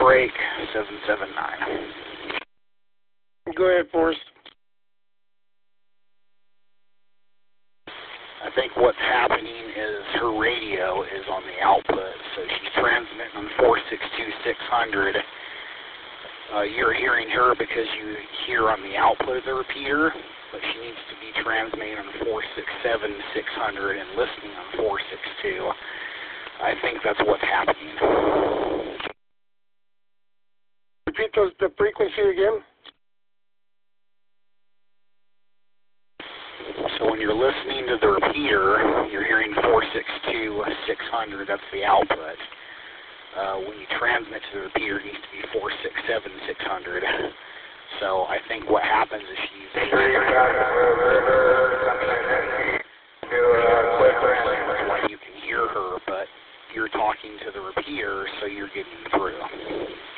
break 779. Go ahead, Forrest. I think what's happening is her radio is on the output, so she's transmitting on 462-600. You're hearing her because you hear on the output of the repeater, but she needs to be transmitting on 467-600 and listening on 462. I think that's what's happening. Repeat the frequency again. So when you're listening to the repeater, you're hearing 462-600, that's the output. When you transmit to the repeater, it needs to be 467-600. So I think what happens is she's you can hear her, but you're talking to the repeater, so you're getting through.